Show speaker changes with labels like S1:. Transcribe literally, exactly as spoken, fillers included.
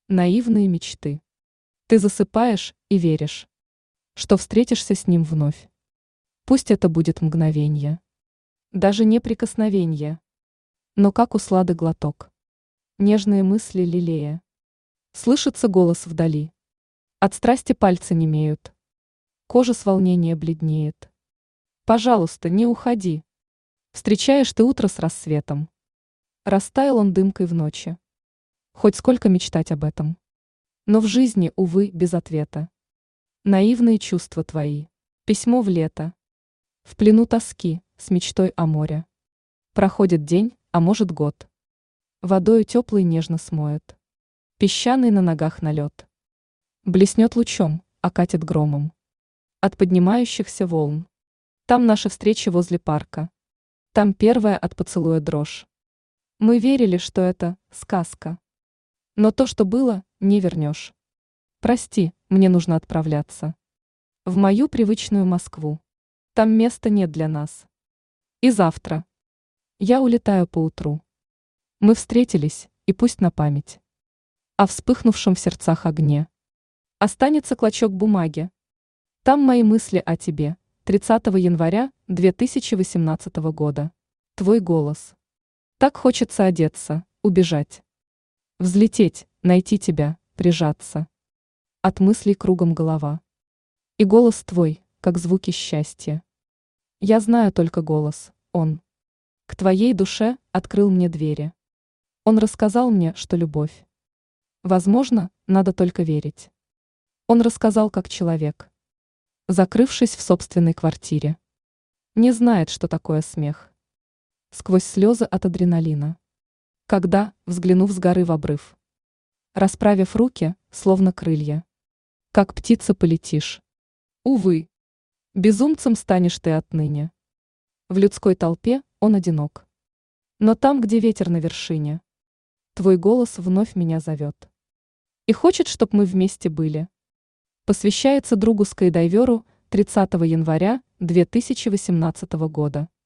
S1: Наивные мечты. Ты засыпаешь и веришь, что встретишься с ним вновь. Пусть это будет мгновенье, даже не прикосновенье, но как услады глоток. Нежные мысли лелея. Слышится голос вдали. От страсти пальцы немеют. Кожа с волнения бледнеет. Пожалуйста, не уходи. Встречаешь ты утро с рассветом. Растаял он дымкой в ночи. Хоть сколько мечтать об этом. Но в жизни, увы, без ответа. Наивные чувства твои. Письмо в лето. В плену тоски, с мечтой о море. Проходит день, а может год. Водою теплой нежно смоет. Песчаный на ногах налет. Блеснет лучом, окатит громом. От поднимающихся волн. Там наши встречи возле парка. Там первая от поцелуя дрожь. Мы верили, что это сказка. Но то, что было, не вернешь. Прости, мне нужно отправляться. В мою привычную Москву. Там места нет для нас. И завтра. Я улетаю поутру. Мы встретились, и пусть на память. О вспыхнувшем в сердцах огне. Останется клочок бумаги. Там мои мысли о тебе. тридцатого января две тысячи восемнадцатого года. Твой голос. Так хочется одеться, убежать. Взлететь, найти тебя, прижаться. От мыслей кругом голова. И голос твой, как звуки счастья. Я знаю только голос, он. К твоей душе открыл мне двери. Он рассказал мне, что любовь. Возможно, надо только верить. Он рассказал как человек, закрывшись в собственной квартире. Не знает, что такое смех. Сквозь слезы от адреналина. Когда, взглянув с горы в обрыв, расправив руки, словно крылья, как птица полетишь. Увы, безумцем станешь ты отныне. В людской толпе он одинок. Но там, где ветер на вершине, твой голос вновь меня зовет. И хочет, чтоб мы вместе были. Посвящается другу скайдайверу тридцатого января две тысячи восемнадцатого года.